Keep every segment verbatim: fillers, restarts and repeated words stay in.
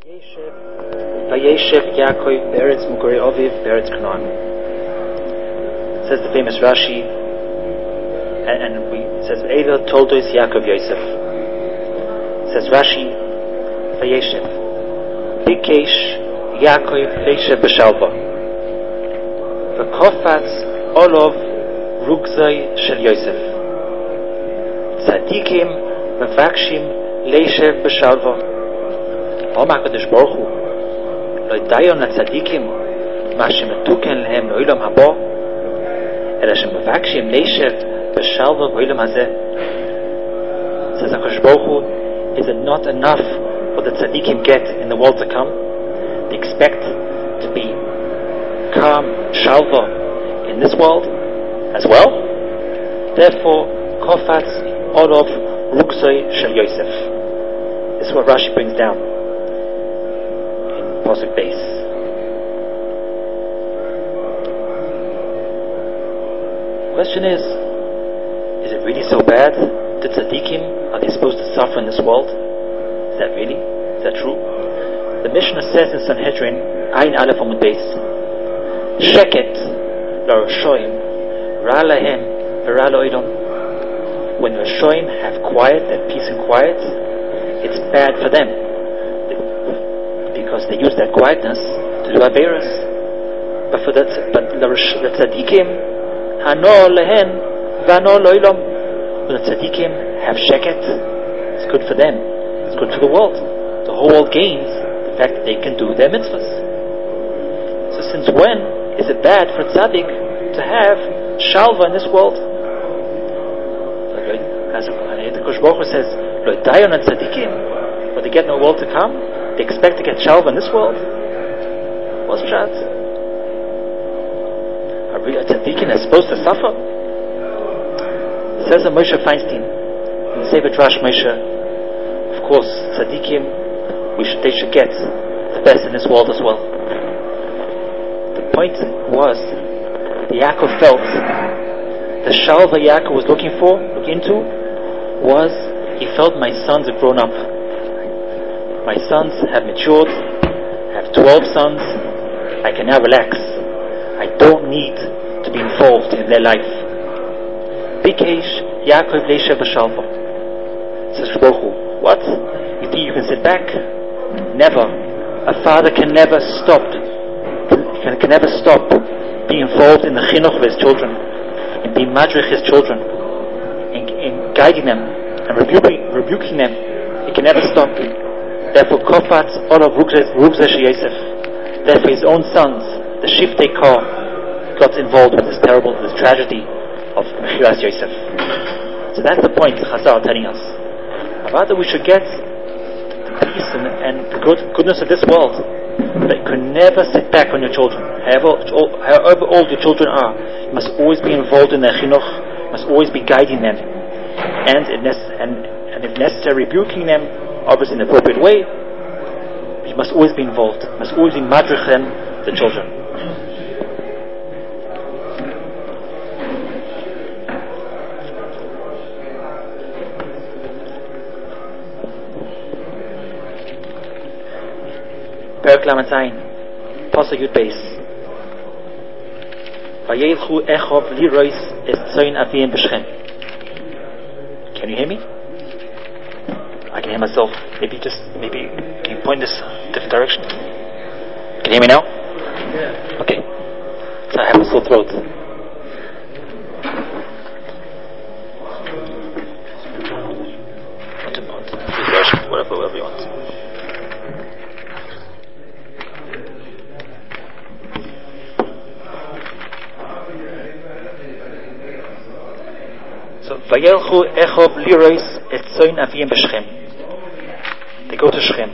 Vayeshev, Vayeshev Yaakov Beretz Mugurei Aviv Beretz Canaan. Says the famous Rashi, and, and we it says Eva Toldos Yaakov Yosef. Says Rashi, Vayeshev, Bikesh Yaakov Leishev B'Shalva, V'Kofatz Olov Rugzai Shel Yosef, Tzadikim Mevakshim Leishev B'Shalva. Om HaKadosh Baruch Hu Lo Dayon LaTzadikim Ma Shemetuken Lehem L'Olam Haba Ela Shemevakshim Leishev B'Shalva B'Olam Hazeh. Says HaKadosh Baruch Hu, is it not enough what the tzadikim get in the world to come? They expect to be calm, shalva in this world as well. Therefore, Kofatz Olov Rugzai Shel Yosef. This is what Rashi brings down in Pasuk Beis. Question is, is it really so bad? The tzaddikim, are they supposed to suffer in this world? Is that really? Is that true? The Mishnah says in Sanhedrin, Ayin Aleph Amud Beis, Sheket LaRoshoim Ra Lahem V'Ra Lo'Olam. When Roshoim have quiet, have peace and quiet, it's bad for them, because they use that quietness to do averas. But for that, but the tzaddikim, Hano Lehen V'Hano Lo'Olam. When the tzaddikim have sheket, it's good for them. It's good for the world. The whole world gains the fact that they can do their mitzvahs. So since when is it bad for tzaddik to have shalva in this world? As the Kosh Baruch Hu says, Lo dayon tzaddikim, when they get in the world to come, they expect to get shalva in this world. What's pshat? Are we a tzaddikim are supposed to suffer? It says of Moshe Feinstein in the Sefer Drash Moshe, of course, tzaddikim, we should, they should get the best in this world as well. The point was, Yaakov felt the shalva Yaakov was looking for, looking into, was he felt my sons have grown up. My sons have matured, I have twelve sons, I can now relax. I don't need to be involved in their life. Bikesh Yaakov Leishev B'Shalva. Says Baruch Hu, what? You think you can sit back? Never. A father can never stop can, can never stop being involved in the chinuch of his children, in being madrich his children, in, in guiding them and rebuking, rebuking them. He can never stop. Therefore, Kofatz Olav Rugzai Shel Yosef. Therefore, his own sons, the Shiftei Kor, got involved with this terrible, this tragedy of Mechiras Yosef. So that's the point Chazal are telling us. About that we should get the peace and, and the good, goodness of this world. But you can never sit back on your children. However, however old your children are, you must always be involved in their chinuch. You must always be guiding them, and if, nece- and, and if necessary, rebuking them, obviously in the appropriate way. You must always be involved. You must always be madrich them, the children. Perek Lamed Zayin, Pasuk Yud Beis. Vayelchu Echov Lirois Es Tzoyin Aviyim B'Shechem. Can you hear me? I can hear myself. Maybe just, maybe, can you point this different direction? Can you hear me now? Yeah. Okay. So I have a sore throat. Whatever, whatever you want. So, Vayelchu Echov Lirois Et Tzoyin Aviyim B'Shechem. They go to Shechem.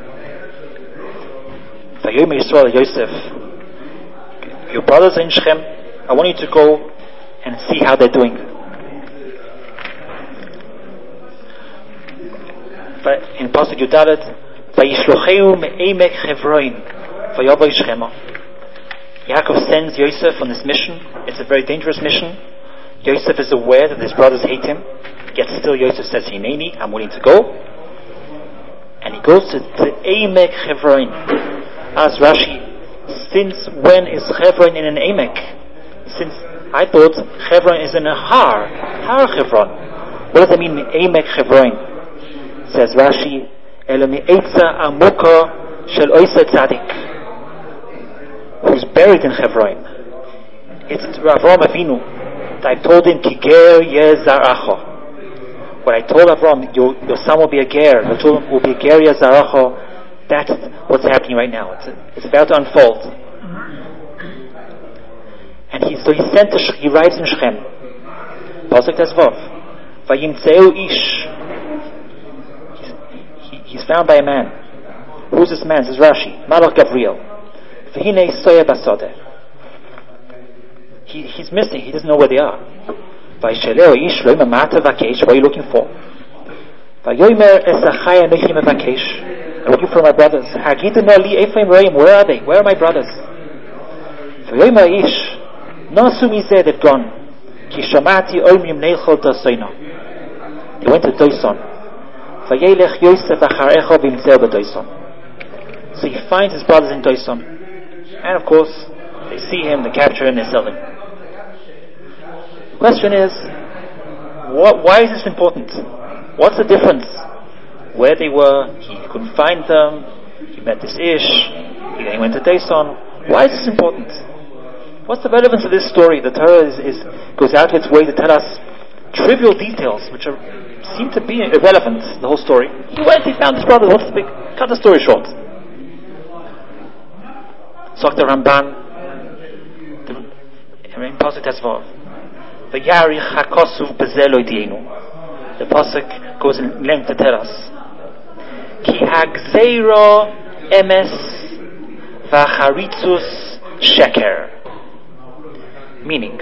Vayomer Yisrael Yosef, your brothers are in Shechem. I want you to go and see how they're doing. But in Pasuk Yudalet, Vayishlocheu me'emek Chevroin, Vayavai Shechema. Yaakov sends Yosef on this mission. It's a very dangerous mission. Yosef is aware that his brothers hate him, yet still Yosef says, Hineni, I'm willing to go. And he goes to, to Emek Chevron. Asks Rashi, since when is Chevron in an Emek? Since I thought Chevron is in a Har, Har Chevron. What does that mean, Emek Chevron? Says Rashi, Elami Eitza Amuka Shel Oisa Tzadik, who's buried in Chevron. It's Avram Avinu. I told him, Kiger Yezaracho. When I told Avram, your, your son will be a ger, I told him will be a ger Yezaracho. That's what's happening right now. It's, it's about to unfold. And he, so he sent to, he arrives in Shechem. Pasuk Tezvav. Vayimtzeu ish. He's, he, he's found by a man. Who's this man? Says Rashi. Malach Gavriel. V'hinei soya basodeh. He, he's missing. He doesn't know where they are. Vayisheleo ish lo imamata vakesh. What are you looking for? Vayomer esachai anochi mevakesh. I'm looking for my brothers. Hagidu li ephraim roim. Where are they? Where are my brothers? Vayomer ish. Nasu mizeh. They've gone. Ki shamati omrim neichol dosoino. They went to Doson. Vayelech Yosef acharecho v'imtzeu b'Doson. So he finds his brothers in Doson, and of course they see him, they capture him, they sell him. The question is, what, why is this important? What's the difference? Where they were, he couldn't find them, he met this Ish, he then went to Doson. Why is this important? What's the relevance of this story? The Torah is, is, goes out of its way to tell us trivial details which are, seem to be irrelevant, the whole story. He went, he found his brother, what's the big, cut the story short. Sagt der Ramban, in Pasuk Tezvav, V'yarich hakosuv bezel lo ydienu. The Pasuk goes in length to tell us, Ki hagzeiro emes v'charitzus sheker. Meaning,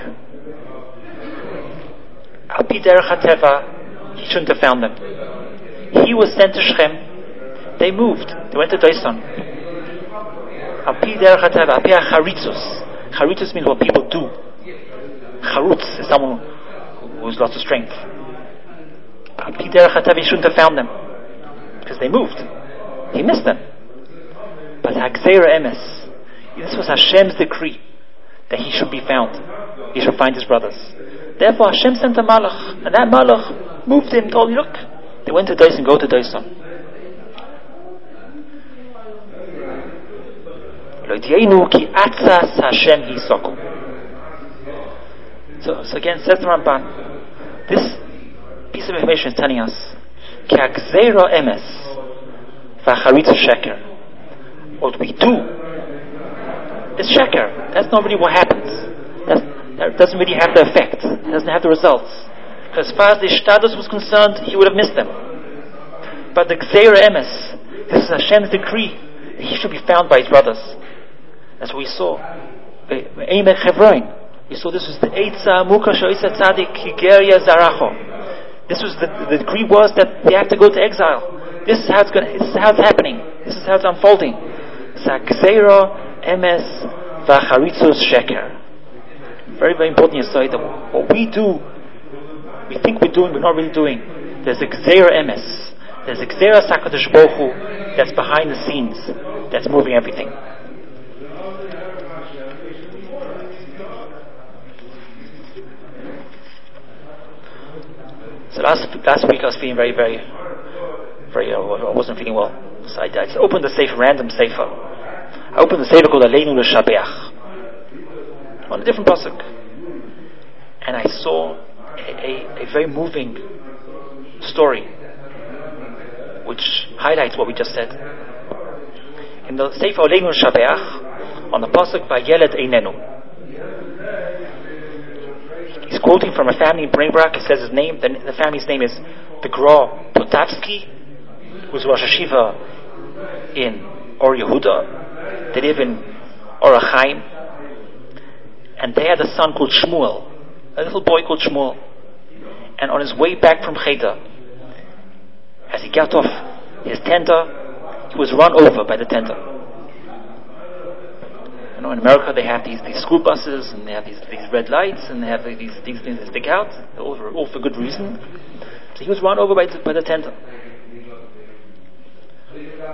al pi derech hateva, he shouldn't have found them. He was sent to Shechem. They moved. They went to Doson. Al pi derech hateva, al pi charitzus. Charitzus means what people do. Charutz is someone who has lots of strength. Al pi derech hateva, he shouldn't have found them because they moved. He missed them. But hagzeira emes, this was Hashem's decree that he should be found. He should find his brothers. Therefore Hashem sent a malach, and that malach moved him, told him, look, they went to Doson, go to Doson. So, so again, says the Ramban, this piece of information is telling us, what we do is sheker. That's not really what happens. That's, that doesn't really have the effect. It doesn't have the results. Because as far as the Shtadus was concerned, he would have missed them. But the Gzeira Emes, this is Hashem's decree that he should be found by his brothers. That's what we saw. Emek Chevron. We saw this was the Eitza Muka Shoisa Tzadik Higeria Zaracho. This was the, the decree was that they have to go to exile. This is how it's going. This is how it's happening. This is how it's unfolding. Gzeira Emes Vacharitzus Sheker. Very, very important aside that what we do, we think we're doing, we're not really doing. There's a Gzeira Emes. There's a Gzeira Sakadosh Baruch Hu that's behind the scenes, that's moving everything. So last last week I was feeling very, very, very, uh, I wasn't feeling well. So I, I opened the safe, random sefer. I opened the sefer called Aleinu L'Shabeach, on a different pasuk, and I saw a, a, a very moving story which highlights what we just said. In the sefer Aleinu L'Shabeach, on the pasuk Vayeled Einenu, he's quoting from a family in Bnei Brak. He says his name, the, the family's name is the Gra Potavsky, who's Rosh Hashiva in Or Yehuda. They live in Or Chaim, and they had a son called Shmuel, a little boy called Shmuel. And on his way back from Cheder, as he got off his tender, he was run over by the tender. You know, in America they have these, these school buses, and they have these, these red lights, and they have these, these things that stick out, all for, all for good reason. So he was run over by the, by the tender.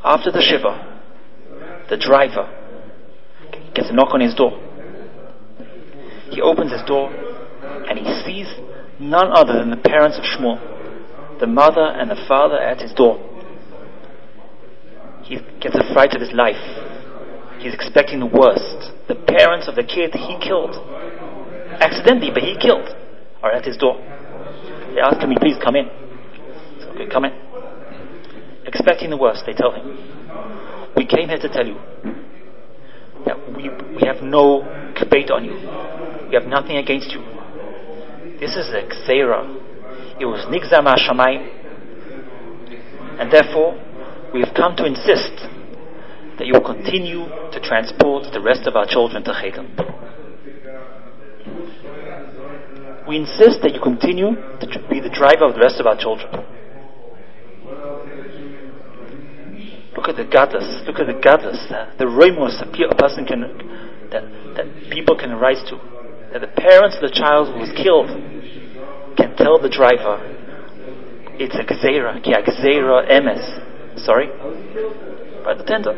After the shiva, the driver gets a knock on his door. He opens his door and he sees none other than the parents of Shmuel, the mother and the father at his door. He gets a fright of his life. He's expecting the worst. The parents of the kid he killed, accidentally, but he killed, are at his door. They ask him, please come in. Says, okay, come in. Expecting the worst, they tell him, we came here to tell you that we, we have no debate on you. We have nothing against you. This is a gzeira. It was nigzar ma'ashamayim. And therefore, we have come to insist that you will continue to transport the rest of our children to Chedon. We insist that you continue to be the driver of the rest of our children. Look at the gadlus, look at the gadlus, uh, the roimos a person can, that, that people can rise to. That the parents of the child who was killed can tell the driver, it's a gzeira, ki a gzeira emes. Sorry? By the tender.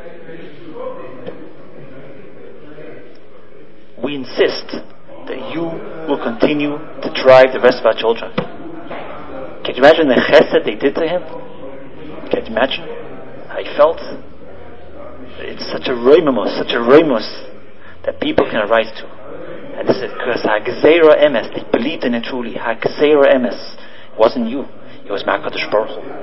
We insist that you will continue to drive the rest of our children. Can you imagine the chesed they did to him? Can you imagine how he felt? It's such a roimos, such a roimos that people can arise to. And this is because ha-gzeira emes, they believed in it truly. Ha-gzeira emes. It wasn't you, it was HaKadosh Baruch Hu.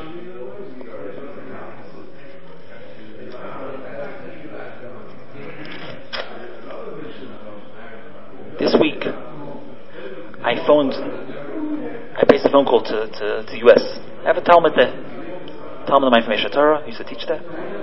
This week, I phoned, I placed a phone call to, to, to U S. I have a Talmud there. Talmud of my information Torah, I used to teach there.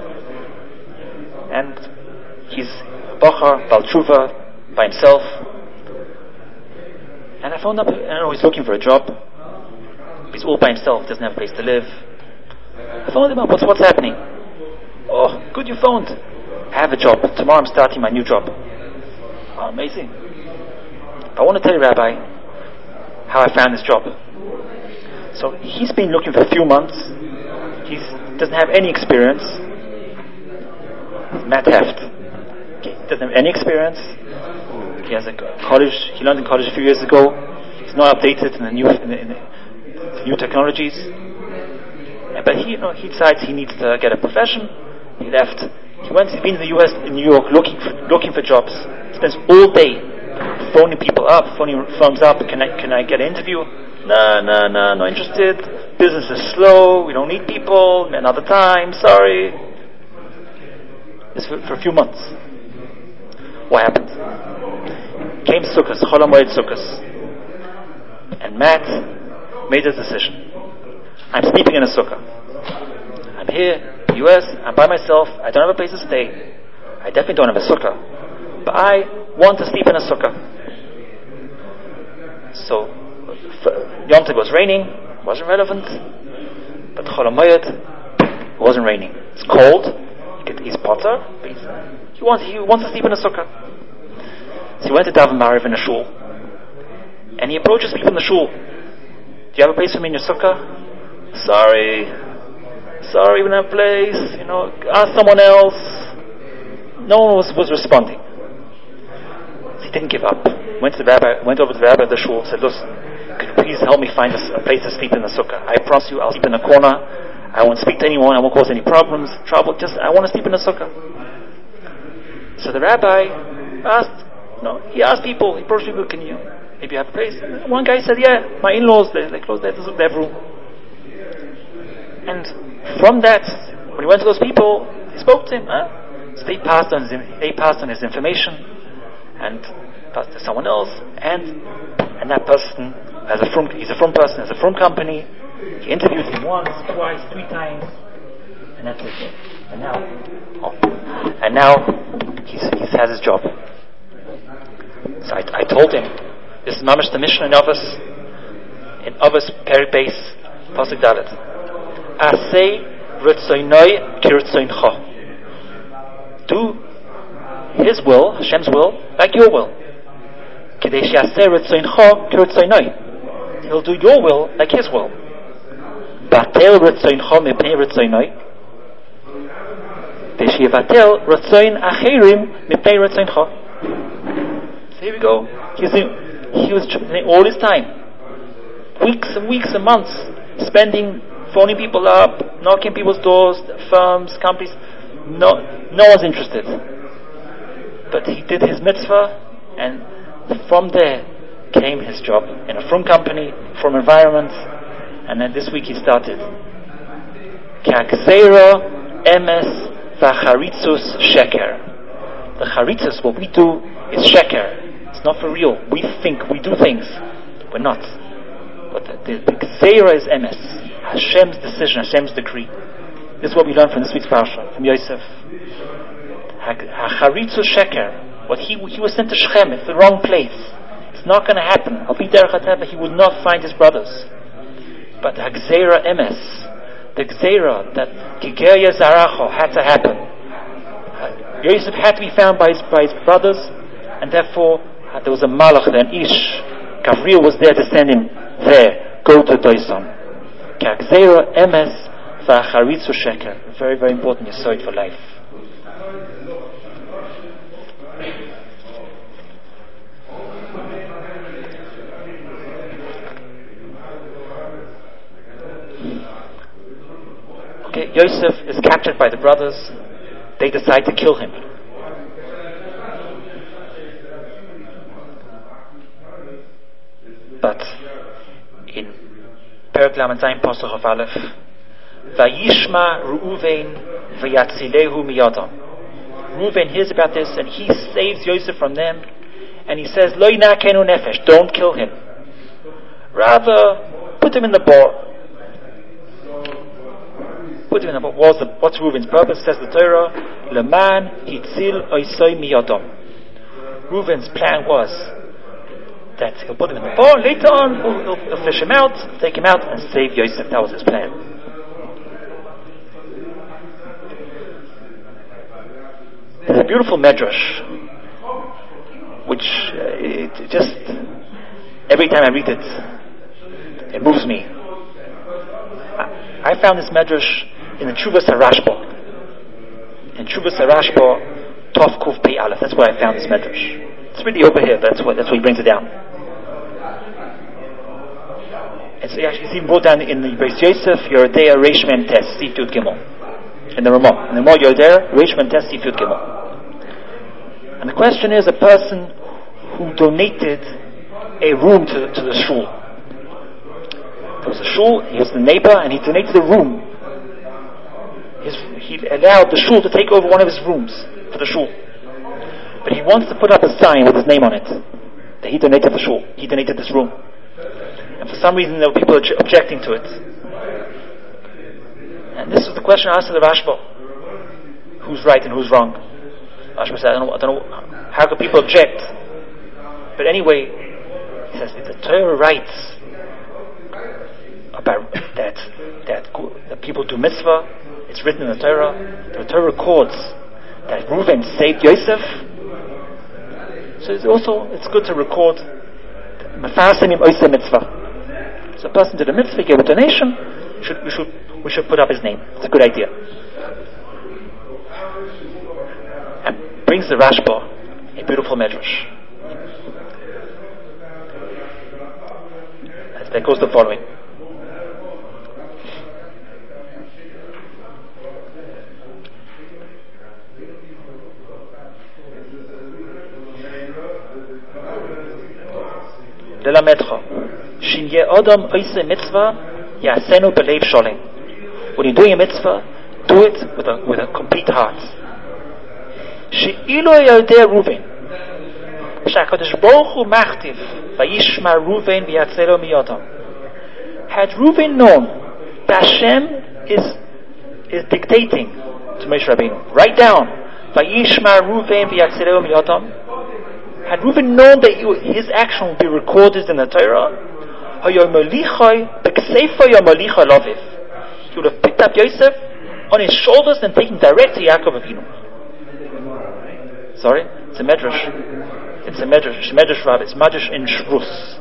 And he's Bachar, Bal Tshuva, by himself. And I phoned up, I don't know, he's looking for a job. He's all by himself, doesn't have a place to live. I phoned him up, what's, what's happening? Oh, good you phoned. I have a job. Tomorrow I'm starting my new job. Oh, amazing. I want to tell you, Rabbi, how I found this job. So he's been looking for a few months. He doesn't have any experience. Matt Heft. Okay, doesn't have any experience. He has a college. He learned in college a few years ago. He's not updated in the new in the, in the new technologies. But he, you know, he decides he needs to get a profession. He left. He went. He's been in the U S, in New York, looking for looking for jobs. He spends all day phoning people up, phoning firms up. Can I can I get an interview? No, no, no, not interested. Business is slow. We don't need people. Another time. Sorry. This for, for a few months. What happened? Came Sukkot, Chol HaMoed Sukkot, and Matt made a decision. I'm sleeping in a sukkah. I'm here, U S. I'm by myself. I don't have a place to stay. I definitely don't have a sukkah, but I want to sleep in a sukkah. So Yom Tov was raining, wasn't relevant, but Chol HaMoed, it wasn't raining. It's cold. He's potter, but he's, he wants he wants to sleep in a sukkah. So he went to Daven Mariv in a shul, and he approaches people in the shul. Do you have a place for me in your sukkah? Sorry, sorry, we don't have a place. You know, ask someone else. No one was, was responding. So he didn't give up. Went to the rabbi, went over to the rabbi of the shul, said, "Listen, could you please help me find a, a place to sleep in the sukkah? I promise you, I'll sleep in a corner. I won't speak to anyone. I won't cause any problems, trouble. Just I want to sleep in a sukkah." So the rabbi asked, no, he asked people, he approached people, "Can you maybe have a place?" One guy said, "Yeah, my in-laws, they, they close their, their room." And from that, when he went to those people, he spoke to him. Huh? So they passed on his, they passed on his information, and passed to someone else, and and that person has a from he's a from person, has a from company. He interviewed him once, twice, three times, and that's it. And now, oh, and now he's he has his job. So I, I told him, this is mamash the Mishnah in Avos, in Avos Perek Beis Pasuk Dalet. Asay ritzoynoi kirtzoyncha. Do His will, Hashem's will, like your will. Kedei she'aseh ritzoyncha kirtzoynoi. He'll do your will like His will. Batel ritzoyncha mipnei ritzoynoi. Shivatel Ratzoin Acherim Mipnei Ratzoincha. So here we go. He was, he was all his time, weeks and weeks and months, spending phoning people up, knocking people's doors, firms, companies. No, no one's interested. But he did his mitzvah, and from there came his job in a frum company, frum environment, and then this week he started. K'agzeira emes v'charitzus sheker. The charitzus, what we do, is sheker. It's not for real. We think, we do things. We're not. But the, the, the gzeira is emes. Hashem's decision, Hashem's decree. This is what we learned from this week's parsha, from Yosef. Hacharitzus sheker. What he he was sent to Shechem. It's the wrong place. It's not going to happen. Al pi derech hateva, he would not find his brothers. But the gzeira emes, the gzeira that kigeya zaracho had to happen. Yosef had to be found by his by his brothers, and therefore there was a malach, an ish. Gabriel was there to send him there. Go to Doisan. K'agzeira emes v'acharitzu sheker. Very, very important yesod for life. Okay, Yosef is captured by the brothers. They decide to kill him. But in Perek Lamed Zayin Pasuk of Aleph, Vayishma Reuven v'yatzilehu miyadam. Reuven hears about this and he saves Yosef from them, and he says, Lo yinakenu nefesh, don't kill him. Rather, put him in the bar. Put him in the bar. What's, the, what's Reuven's purpose? Says the Torah, Leman hitzil oisoi miyadam. Reuven's plan was that he'll put him in the bar, later on he'll, he'll, he'll fish him out, take him out and save Yosef. That was his plan. There's a beautiful medrash which uh, it, it just every time I read it it moves me. I, I found this medrash in the Tshuvas HaRashba. In Tshuvas HaRashba Tov Kuf Pei Aleph. That's where I found this medrash. It's really over here, but that's what that's what he brings it down. It's actually it's even brought down in the Beis Yosef Yerodea Reish Mem Tes Sif Yud Gimel. In the Ramah. In the Ramah Yerodea Reish Mem Tes Sif Yud Gimel. And the question is, a person who donated a room to, to the shul. There was a shul, he was the neighbor, and he donated a room. His, he allowed the shul to take over one of his rooms for the shul. But he wants to put up a sign with his name on it, that he donated the shul, he donated this room. And for some reason there were people objecting to it. And this is the question asked to the Rashba. Who's right and who's wrong? Rashba said, I don't know, I don't know how could people object? But anyway, he says, if the Torah writes about that, that, that people do mitzvah, it's written in the Torah, the Torah records that Reuven saved Yosef. So it's also, it's good to record Mefarsimim Oisei Mitzvah. So a person did a mitzvah, gave a donation, should, we, should, we should put up his name. It's a good idea. And brings the Rashba a beautiful medrash. That goes the following. Lelametcha, Shin ye Adam oise mitzvah, yasenu belev sholem. When you're doing a mitzvah, do it with a with a complete heart. She'ilo yodeh Reuven, shakadosh baruch hu machtiv, vayishma Reuven v'yatzelo miyadam. Had Reuven known that Hashem is is dictating to Moshe Rabbeinu, write down, vayishma Reuven v'yatzelo miyadam. Had Reuven known that his action would be recorded in the Torah, he would have picked up Yosef on his shoulders and taken direct to Yaakov Avinu. Sorry? It's a medrash. It's a medrash. It's a medrash rabbi. It's medrash in Shvus.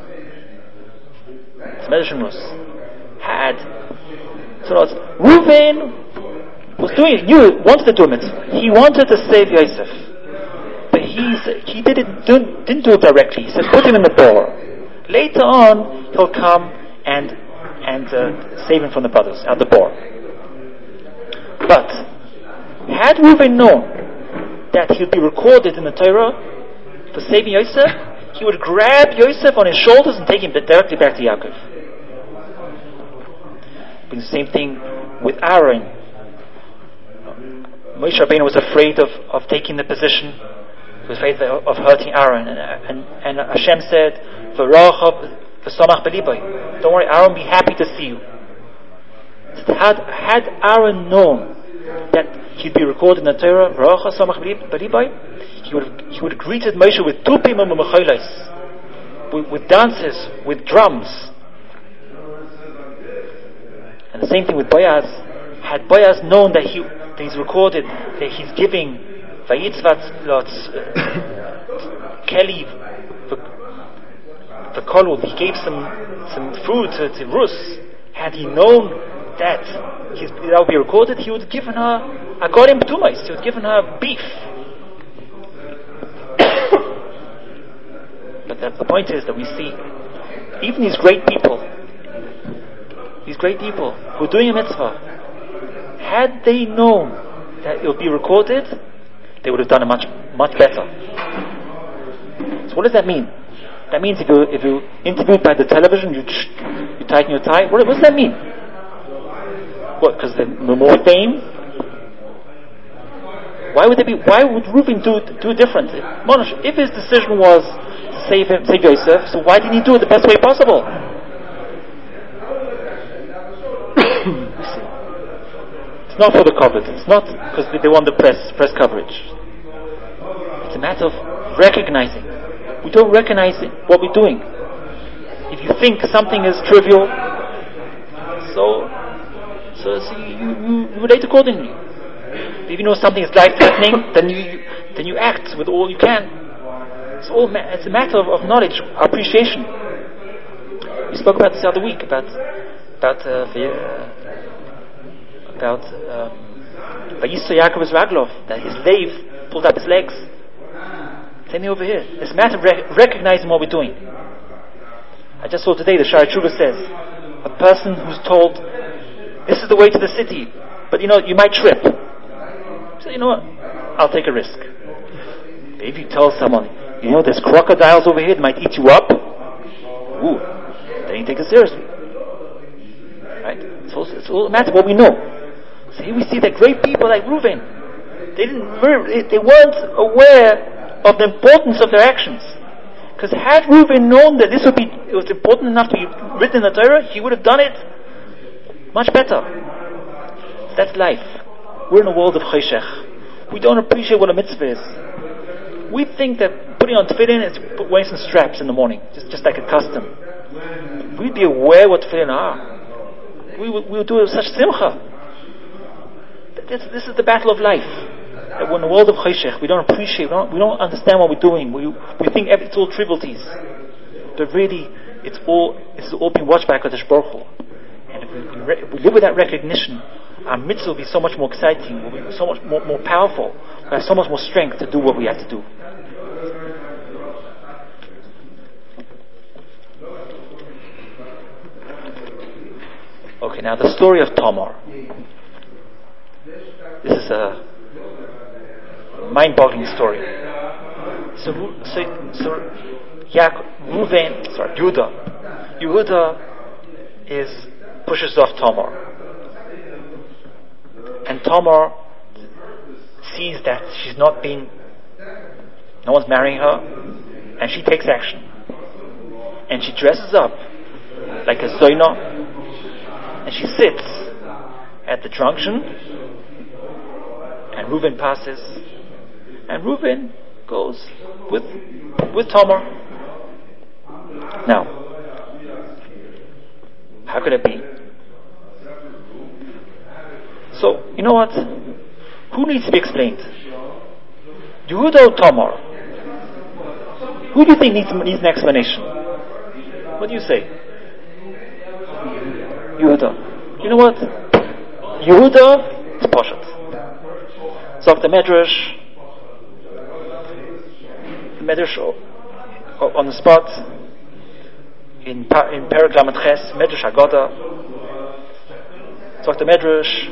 It's medrash in Shvus. Had, so it's Reuven was doing it, knew it, wanted to do it. He wanted to save Yosef. But he, he did it, didn't, didn't do it directly. He said, put him in the bore. Later on, he'll come and, and uh, save him from the brothers, out the bore. But, had Reuven known that he'd be recorded in the Torah for saving Yosef, he would grab Yosef on his shoulders and take him directly back to Yaakov. But the same thing with Aaron. Moshe Rabbeinu was afraid of, of taking the position. He was afraid of hurting Aaron. And, and, and Hashem said, V'rochav v'samach b'libay. Don't worry, Aaron, be happy to see you. Had, had Aaron known that he'd be recorded in the Torah, V'rochav v'samach b'libay, he would have, he would have greeted Moshe with tupim and mecholos, with, with dances, with drums. And the same thing with Boaz. Had Boaz known that he that he's recorded, that he's giving Vayitzvat lots Kelly the kolul, he gave some some food to, to Rus. Had he known that he's, that would be recorded, he would have given her agorim ptumais. He would have given her beef. But the, the point is that we see even these great people, these great people who are doing a mitzvah, had they known that it would be recorded, they would have done it much, much better. So what does that mean? That means if you if you interviewed by the television, you you tighten your tie. What, what does that mean? What? Because the more fame? Why would they be? Why would Reuven do do different? Monash, if his decision was to save him, save Yosef, so why didn't he do it the best way possible? It's not for the covet. It's not because they want the press press coverage. It's a matter of recognizing. We don't recognize it, what we're doing. If you think something is trivial, so so, so you, you, you relate accordingly. If you know something is life-threatening, then you then you act with all you can. It's all ma- it's a matter of, of knowledge, appreciation. We spoke about this the other week about about uh, the. Uh, about Vayisra Yaakov es Raglov, that his lathe pulled up his legs. Same thing over here. It's a matter of rec- recognizing what we're doing. I just saw today the Shara Tshuva says, a person who's told, this is the way to the city, but you know, you might trip. So you know what? I'll take a risk. If you tell someone, you know, there's crocodiles over here that might eat you up, ooh, then you take it seriously. Right? It's all, it's all a matter of what we know. So here we see that great people like Reuven, they didn't, they weren't aware of the importance of their actions. Because had Reuven known that this would be, it was important enough to be written in the Torah, he would have done it much better. So that's life. We're in a world of cheshech. We don't appreciate what a mitzvah is. We think that putting on tefillin is wearing some straps in the morning, just just like a custom. We'd be aware what tefillin are. We would, we would do it with such simcha. This, this is the battle of life. That we're in a world of cheshech. We don't appreciate, we don't, we don't understand what we're doing. We, we think every, it's all trivialities. But really, it's all it's all being watched by HaKadosh Baruch Hu. And if we, we, re, if we live with that recognition, our mitzvah will be so much more exciting, will be so much more, more powerful. We have so much more strength to do what we have to do. Okay, now the story of Tamar. This is a mind-boggling story. So, so, so Yaakov, Reuven, sorry, Yehuda, Yehuda is pushes off Tamar, and Tamar sees that she's not being, no one's marrying her, and she takes action, and she dresses up like a zoina, and she sits at the junction. And Reuven passes, and Reuven goes with with Tamar. Now, how could it be? So, you know what? Who needs to be explained? Yehuda or Tamar? Who do you think needs, needs an explanation? What do you say? Yehuda. You know what? Yehuda is Poshet. Sagt der Medrash, the Medrash on the spot, in, in Perek Lamed Ches, Medrash Haggadah, sagt der Medrash,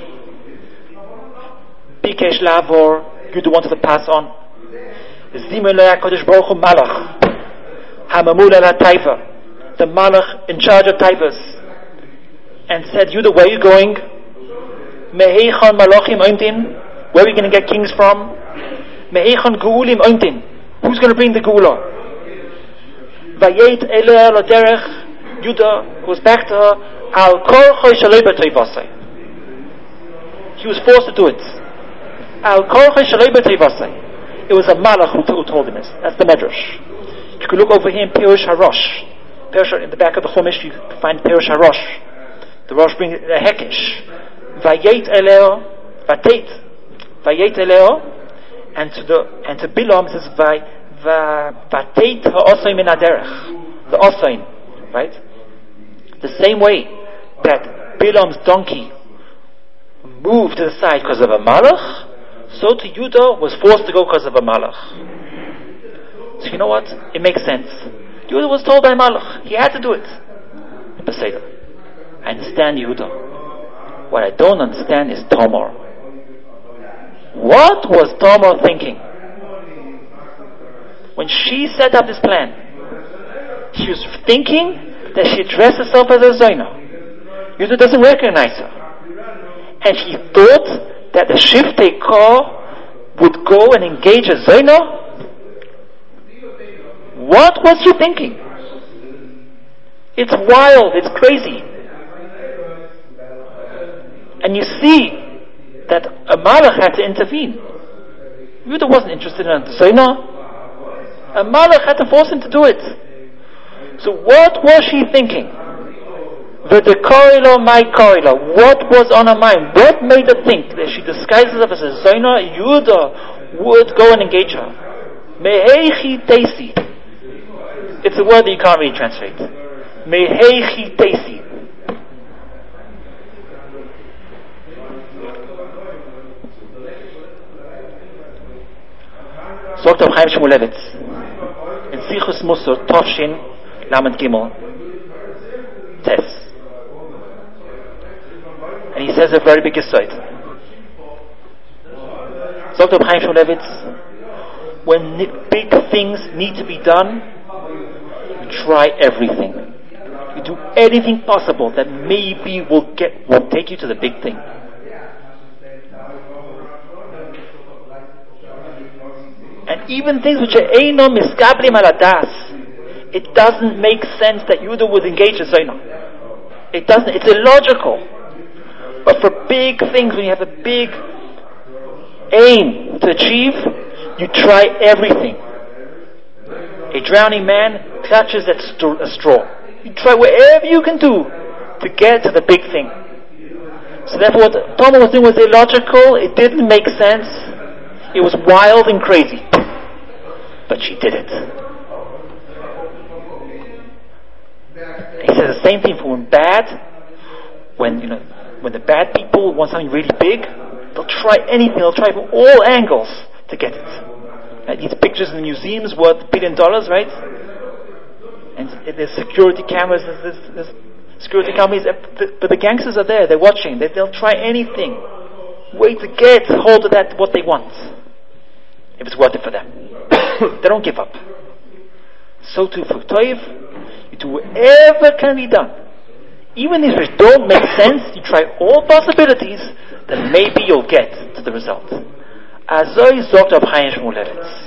Bikesh Lavor, Judah wanted to pass on, Zimulei HaKadosh Baruch Hu Malach, Hamamul ala Taiva, the Malach in charge of Taivas, and said, Judah, where are you going? Meheichon Malachim Ointin, where are we going to get kings from? Meheichon Geulim Ointin, who's going to bring the Geula? Vayet Eleh Laderech, Judah goes back to her, Al Kol Choy Shaloi B'Toivasai. He was forced to do it. Al Kol Choy Shaloi B'Toivasai. It was a Malach who, who told him this. That's the Medrash. You could look over here in Perush HaRosh. Perush, in the back of the Chumash, you can find Perush HaRosh. The Rosh brings a Hekesh. Vayet Eleo, Vatet, Vayet Eleo, and to the and to Bilam it says Vatet Ha'osaim Min Haderech, the Osaim, right? The same way that Bilam's donkey moved to the side because of a Malach, so to Judah was forced to go because of a Malach. So you know what? It makes sense. Judah was told by Malach. He had to do it. Beseder. I understand Judah. What I don't understand is Tamar. What was Tamar thinking? When she set up this plan, she was thinking that she dressed herself as a Zaina. Judah doesn't recognize her. And she thought that the Shiftei Kor would go and engage a Zaina? What was she thinking? It's wild, it's crazy. And you see that a Malach had to intervene. Judah wasn't interested in a Zaina. A Malach had to force him to do it. So what was she thinking? The Koilo, my Koilo. What was on her mind? What made her think that she disguised herself as a Zaina? Judah would go and engage her. Meheichi Teisi. It's a word that you can't really translate. Meheichi Teisi. Sagt Reb Chaim Shmulevitz in Sichus Musar Tovshin Lamed Gimel Tes, and he says a very big aside. Sagt Reb Chaim Shmulevitz, when big things need to be done, you try everything. You do anything possible that maybe will get will take you to the big thing. And even things which are eino miskablim al adas, it doesn't make sense that Judah would engage a Zaina. It doesn't. It's illogical. But for big things, when you have a big aim to achieve, you try everything. A drowning man clutches at st- a straw. You try whatever you can do to get to the big thing. So therefore, what Tamar was doing was illogical. It didn't make sense. It was wild and crazy. But she did it. He says the same thing for when bad, when you know, when the bad people want something really big, they'll try anything, they'll try from all angles to get it. Right? These pictures in the museums worth a billion dollars, right? And there's security cameras, there's, there's, there's security cameras, but the gangsters are there, they're watching, they, they'll try anything, way to get hold of that, what they want, if it's worth it for them. They don't give up. So too for Toiv, you do whatever can be done. Even if it don't make sense, you try all possibilities, then maybe you'll get to the result. Azoi zogt Reb Chaim Shmulevitz.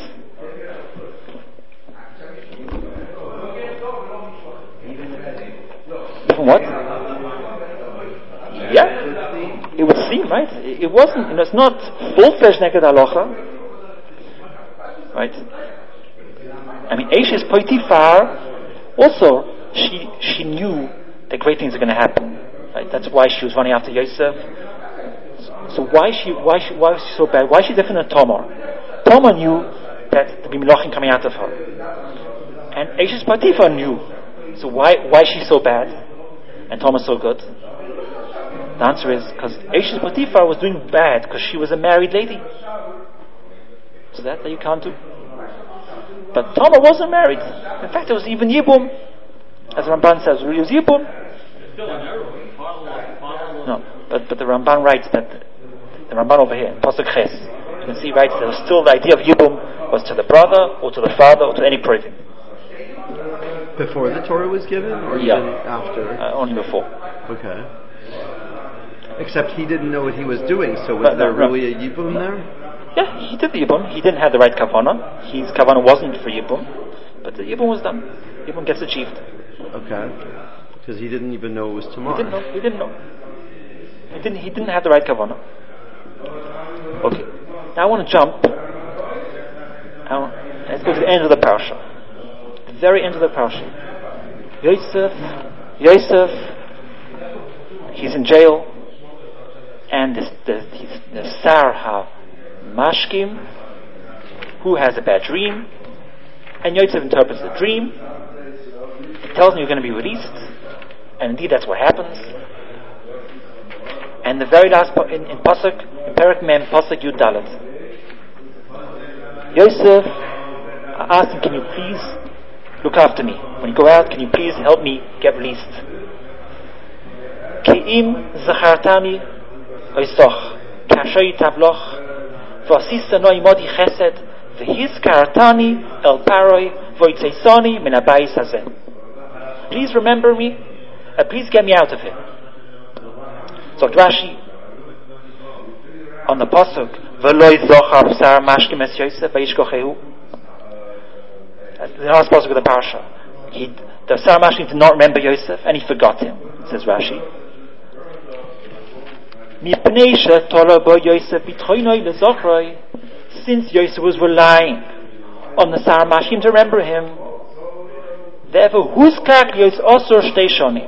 Even what? Yeah, it would seem, right? It wasn't, you know, it's not full-fledged Neged Halacha, right? I mean, Eishes Potifar, also, she she knew that great things are going to happen, right? That's why she was running after Yosef. So why she why she why was she so bad? Why is she different than Tamar? Tamar knew that there'd be Melachim coming out of her, and Eishes Potifar knew. So why why is she so bad, and Tamar so good? The answer is because Eishes Potifar was doing bad because she was a married lady. So that, that you can't do. But Tama wasn't married. In fact, it was even Yibum. As Ramban says, it was Yibum. No, but, but the Ramban writes that, the Ramban over here, in Pasuk Ches, you can see, right, there was still the idea of Yibum was to the brother, or to the father, or to any Previm. Before the Torah was given, or yeah. even after? Uh, only before. Okay. Except he didn't know what he was doing, so was but, there no, really no. a Yibum there? Yeah, he did the Yibum. He didn't have the right Kavanah. His Kavanah wasn't for Yibum, but the Yibum was done. Yibum gets achieved. Okay. Because he didn't even know it was tomorrow. He didn't know. He didn't know. He didn't, he didn't have the right Kavanah. Okay. Now I want to jump. Now, let's go to the end of the parasha. The very end of the parasha. Yosef, Yosef, he's in jail, and this, the, he's, the Sar HaMashkim, who has a bad dream, and Yosef interprets the dream. He tells him you're going to be released, and indeed that's what happens. And the very last in, in Pasuk, in Perek Mem, Pasuk Yud Dalet, Yosef asked him, "Can you please look after me? When you go out, can you please help me get released?" Ke'im zachartani oisoch kashay tavloch v'asisa no imodi chesed v'hizkartani el paroi v'itzeisoni min habayis hazeh. Please remember me, and please get me out of here. So Rashi on the pasuk v'loi zochar sar mashkim es Yosef v'yishkochehu. The last pasuk of the parasha, he, the sar mashkim did not remember Yosef and he forgot him. Says Rashi. Mipnei she'tola bo Yosef b'tchoinoi lezochroi. Since Yosef was relying on the sar mashkim to remember him, therefore huskak Yosef osor shtei shonim.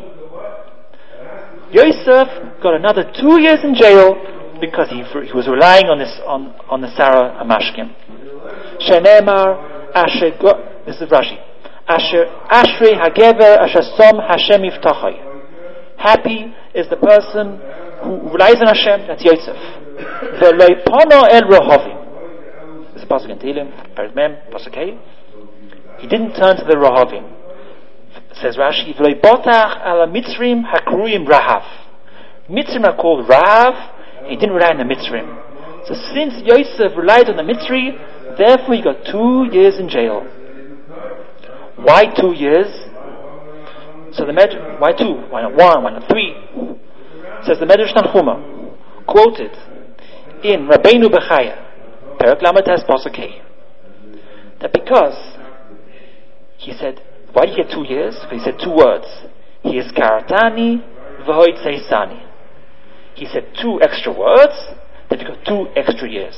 Yosef got another two years in jail because he, he was relying on this on, on the Sarah Hamashkim. Shenemar asher go, this is Rashi. Asher ashrei hagever asher som Hashem yiftachai. Happy is the person who relies on Hashem. That's Yosef. Ve'loi pono el rohavim. This is pasuk in Tehillim, Perek Mem, pasuk Hey. He didn't turn to the rohavim. Says Rashi, "V'loi botach ala mitzrim hakruim rahav." Mitzrim are called Rahav. He didn't rely on the mitzrim. So since Yosef relied on the mitzri, therefore he got two years in jail. Why two years? So the Med, why two? Why not one? Why not three? Says the Medrash Tanchuma, quoted in Rabbeinu Bechaya, Perek Lamed Tes Pasuk Hey, that because he said, why did he get two years? Because he said two words. He is karatani v'hoitzeisani. He said two extra words, that he got two extra years.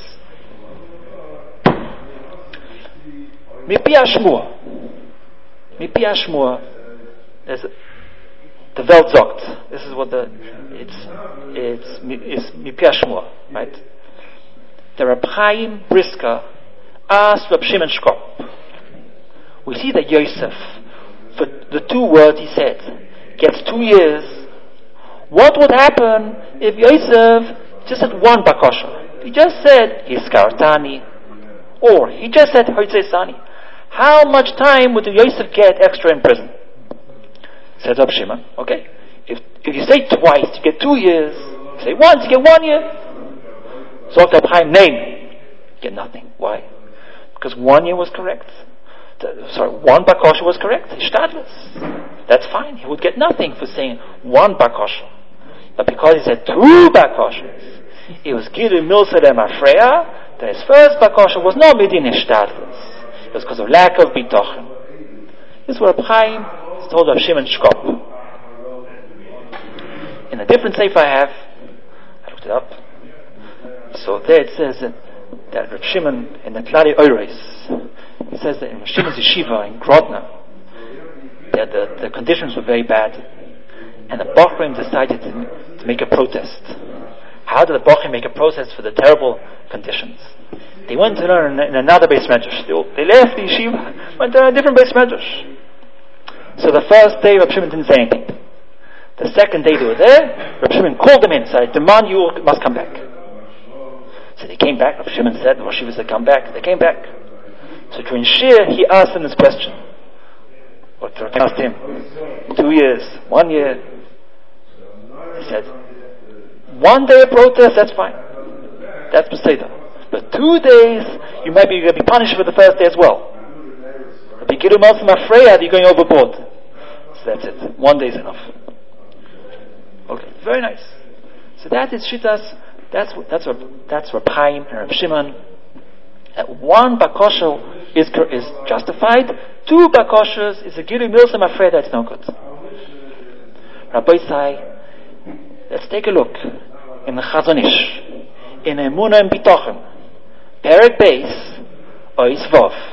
Mipi Ashmur. Mipi Ashmur. There's the Welt sagt. This is what the it's it's it's Mipi Ashmur, right? The Reb Chaim Brisker asked Reb Shimon Shkop. We see that Yosef, for the two words he said, gets two years. What would happen if Yosef just said one bakosha? He just said Hiskartani, or he just said Hoitzesani. How much time would Yosef get extra in prison? Says Reb Shimon. Okay, if if you say twice, you get two years. If you say once, you get one year. So Reb Chaim, name, you get nothing. Why? Because one year was correct. Sorry, one bakosha was correct. Shtadlis. That's fine. He would get nothing for saying one bakosha. But because he said two bakoshas, it was Gilu Milsa de Mafreya, that his first bakosha was not Medin Shtadlis. It was because of lack of bitochen. This is what Reb Chaim told Reb Shimon Shkop. In a different sefer I have, I looked it up. So there it says that, that Reb Shimon in the Klali Oires, it says that in Reb Shimon's yeshiva in Grodno, that the, the conditions were very bad, and the Bochrim decided to, to make a protest. How did the Bochrim make a protest for the terrible conditions? They went to learn in another base medrash. They, they left the yeshiva, went to a different base medrash. So the first day, Reb Shimon didn't say anything. The second day they were there, Reb Shimon called them in, said, "I demand you must come back." So they came back. Rav Shimon said, Rosh Yeshiva said, come back. They came back. So during Shir, he asked them this question. What Rav asked him? Two years, one year. He said, one day of protest, that's fine. That's Beseda. But two days, you might be going to be punished for the first day as well. If you get him else, I'm afraid you're going overboard. So that's it. One day is enough. Okay, very nice. So that is Shittas. That's that's that's Reb Chaim and Reb Shimon. That one bakosha is is justified. Two bakoshas is a gilu milsa. I'm afraid that's no good. Rabbi Isai, let's take a look in the Chazon Ish, in Emunah and Bitochen, Perek Beis, Ois Vav.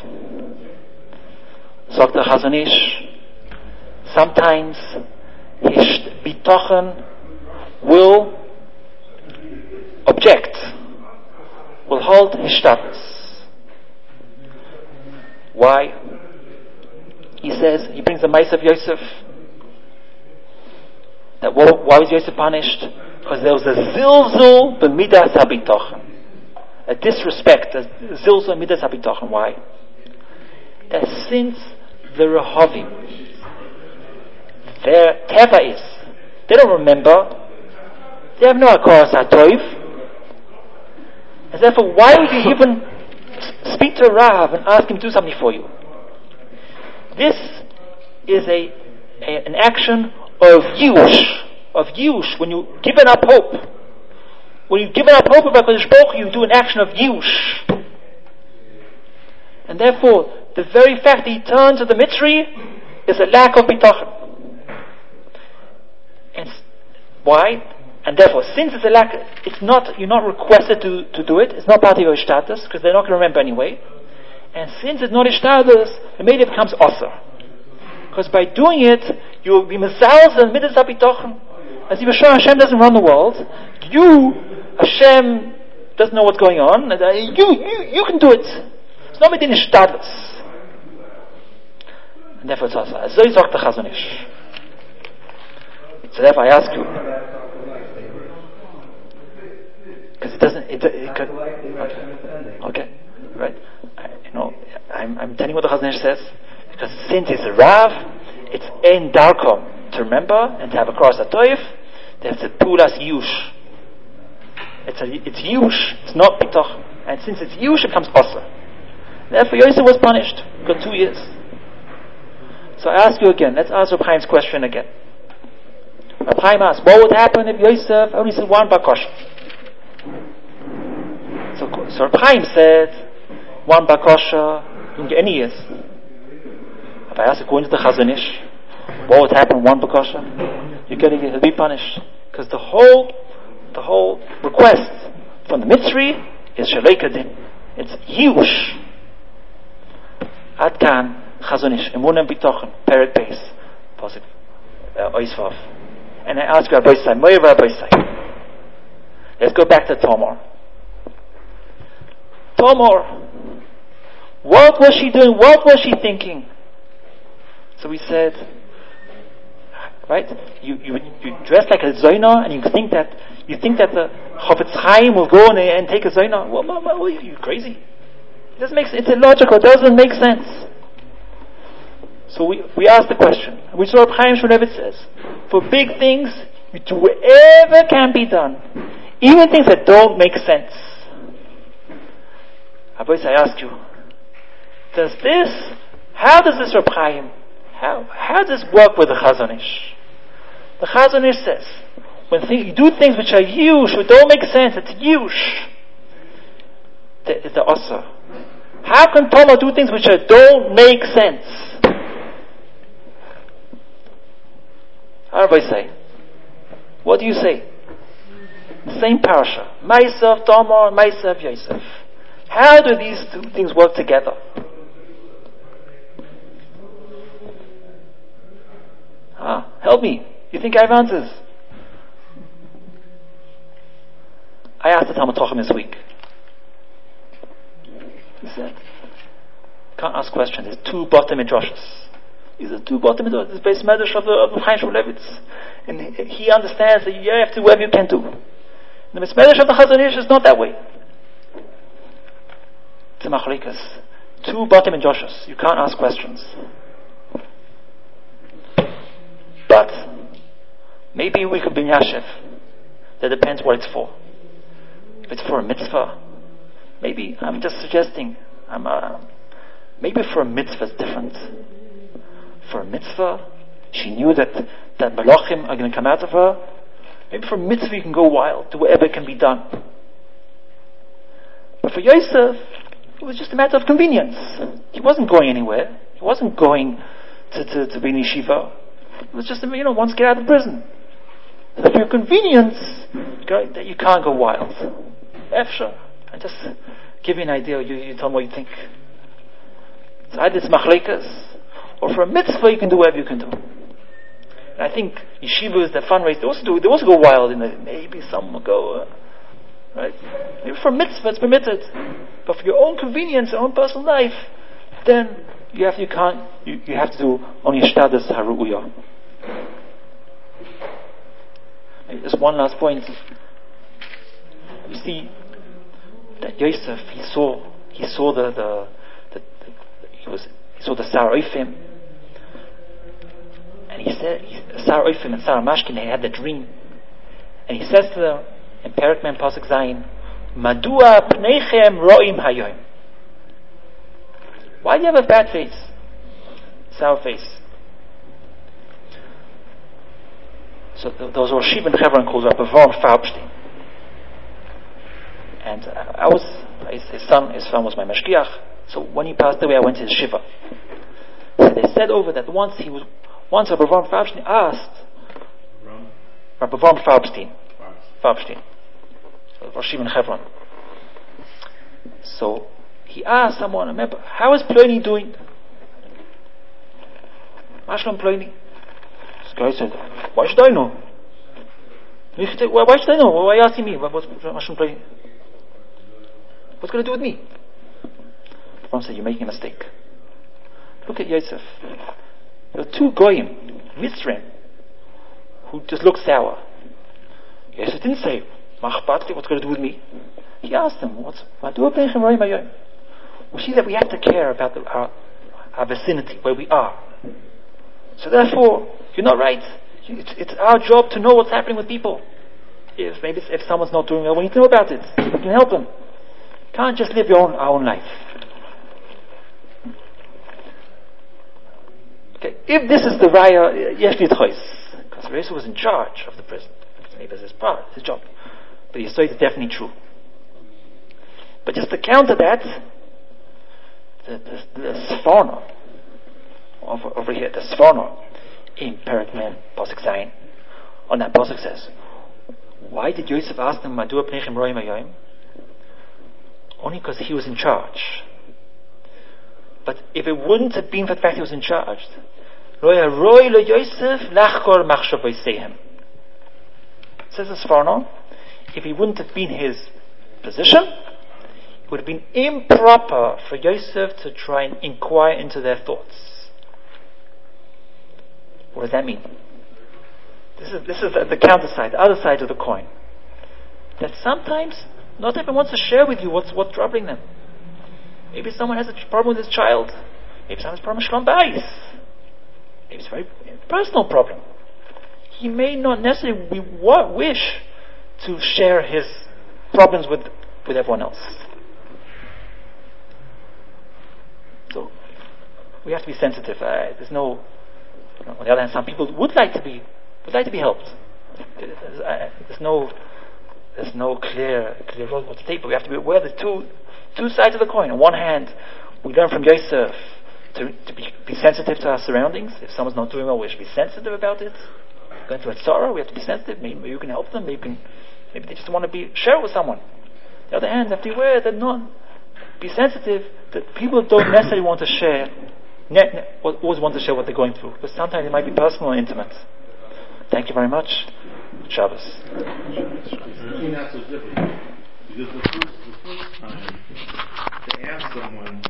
Sagt the Chazon Ish, sometimes his Bitochen will object, will hold his status. Why? He says, he brings the mice of Yosef. That why was Yosef punished? Because there was a zilzul b'midas habitochen, a disrespect, a zilzul b'midas habitochen. Why? That since the Rehovim, their teva is, they don't remember, they have no hakaras hatoiv, and therefore, why would you even speak to a Rav and ask him to do something for you? This is a, a an action of yush, of yush. When you've given up hope, when you've given up hope about Kodesh Baruch Hu, you do an action of yush. And therefore, the very fact that he turns to the Mitzri is a lack of bitachon. And why? And therefore, since it's a lack, it's not, you're not requested to, to do it, it's not part of your status, because they're not going to remember anyway. And since it's not status, the media becomes osir. Because by doing it, you'll be mezalz and midas habitochen. As if Hashem doesn't run the world, you, Hashem, doesn't know what's going on, and you, you, you can do it. It's not within status. And therefore it's osir. So is the Chazon Ish. So therefore I ask you, because it doesn't, it, it could, okay, okay, right. I, you know, I'm, I'm telling you what the Chazon Ish says, because since it's a Rav, it's ein darkom to remember and to have a cross atoif. There's a pulas yush. It's a, it's yush. It's not bitoch. And since it's yush, it becomes osir. Therefore, Yosef was punished. Got two years. So I ask you again. Let's ask Reb Chaim's question again. Reb Chaim asked, what would happen if Yosef only said one bakosha? So, so Reb Chaim said, one bakosha, you don't get any years. If I ask according to the Chazon Ish, what would happen one bakosha? You're going to be punished. Because the whole, the whole request from the Mitzri is Shalei Kadin. It's huge. Ad kan, Chazon Ish, Emunah Bitochen, Perek Beis, Pasuk, Ois Vav. And I ask Rabbi Isai, Moyer Rabbi Isai. Let's go back to Tamar. Tamar, what was she doing? What was she thinking? So we said, right? You you you dress like a zoyna, and you think that you think that the Chofetz Chaim will go and, and take a zoyna. Well, well, well, you crazy? It doesn't make sense. It's illogical. It doesn't make sense. So we we asked the question. We saw Reb Chaim Shmulevitz says, for big things, you do whatever can be done, even things that don't make sense. Abbas, I ask you, does this? How does this Reb Chaim? How how does this work with the Chazon Ish? The Chazon Ish says, when th- you do things which are yush, which don't make sense, it's yush. It's the osir. How can Toma do things which are, don't make sense? How do I say? What do you say? The same parasha. Ma'asav Tamar, Ma'asav Yosef. How do these two things work together? Ah, help me. You think I have answers? I asked the Talmud Chacham this week. He said, can't ask questions. There's two bottom midrashos. These are two bottom midrashos. This is base medrash of the of Chaim Shmulevitz. And he understands that you have to do whatever you can do. The medrash of the Chazon Ish is not that way. It's a machalikas. Two Batim and Joshus. You can't ask questions. But maybe we could be Yashiv. That depends what it's for. If it's for a mitzvah, maybe I'm just suggesting. I'm uh, maybe for a mitzvah it's different. For a mitzvah, she knew that that malachim are going to come out of her. Maybe for a mitzvah you can go wild, do whatever can be done. But for Yosef, it was just a matter of convenience. He wasn't going anywhere. He wasn't going to, to, to be in yeshiva. It was just, you know, once get out of prison. So for your convenience, that you can't go wild. Efsha. I just give you an idea. You, you tell me what you think. So either it's machlekas, or for a mitzvah you can do whatever you can do. And I think yeshivas that fundraise, they also do. They also go wild. In the, maybe some will go, uh, right? Maybe for a mitzvah it's permitted, but for your own convenience, your own personal life, then you have you can't you, you have to do only shtadas haruya. Just one last point. You see that Yosef, he saw he saw the the, the, the he was he saw the Sarah Ophim, and he said he, Sarah Ophim and Sarah Mashkin, they had the dream, and he says to them in Perek Mem Pasuk Zayin, Madua pneichem roim hayom. Why do you have a bad face, sour face? So th- those were Shiva and Hebron calls up Avram Farbstein. And uh, I was, his, his son, his son was my mashgiach. So when he passed away, I went to his shiva. So they said over that once he was, once Rabbi Avram Farbstein asked, Rabbi Avram Farbstein, Farbstein, Rosh Shiva and Hebron. So he asked someone, remember, how is Pliny doing? Mashlom Pliny. This guy said, why should I know? Why should I know? Why are you asking me? What's Mashlom Pliny? What's going to do with me? Ron said, you're making a mistake. Look at Yosef. There are two goyim, Mitzrayim, who just look sour. Yosef didn't say, what's going to do with me? He asked them, what's we see that we have to care about the, our, our vicinity, where we are. So therefore, you're not right. It's, it's our job to know what's happening with people. If maybe if someone's not doing well, we need to know about it. We can help them. You can't just live your own our own life. Okay, if this is the raya, yes, because Yosef was in charge of the prison. Maybe it's his part, his job. But you say it's definitely true. But just to counter that, the, the, the Sforno, over, over here, the Sforno, in Perek Mem, Pasuk Zayin, on that Pasuk says, why did Yosef ask them, Madua pneichem roim hayom? Only because he was in charge. But if it wouldn't have been for the fact he was in charge, Roya roy lo Yosef lachkor machshavoseihem. Says the Sforno, if he wouldn't have been his position, it would have been improper for Yosef to try and inquire into their thoughts. What does that mean? This is this is the, the counter side, the other side of the coin. That sometimes not everyone wants to share with you what's what's troubling them. Maybe someone has a problem with his child. Maybe someone has a problem with shalom bayis. Maybe it's a very personal problem. He may not necessarily we wish to share his problems with with everyone else. So we have to be sensitive. Uh, there's no. You know, on the other hand, some people would like to be would like to be helped. There's, uh, there's no there's no clear clear road what to take, but we have to be aware of the two two sides of the coin. On one hand, we learn from Yosef to, to be, be sensitive to our surroundings. If someone's not doing well, we should be sensitive about it. Going through a sorrow, we have to be sensitive. Maybe, maybe you can help them. Maybe you can, maybe they just want to be share it with someone. On the other hand, you have to be aware that not be sensitive that people don't necessarily want to share. Ne, ne, always want to share what they're going through, because sometimes it might be personal and intimate. Thank you very much. Shabbos. Not so difficult, because the first, the first time to ask someone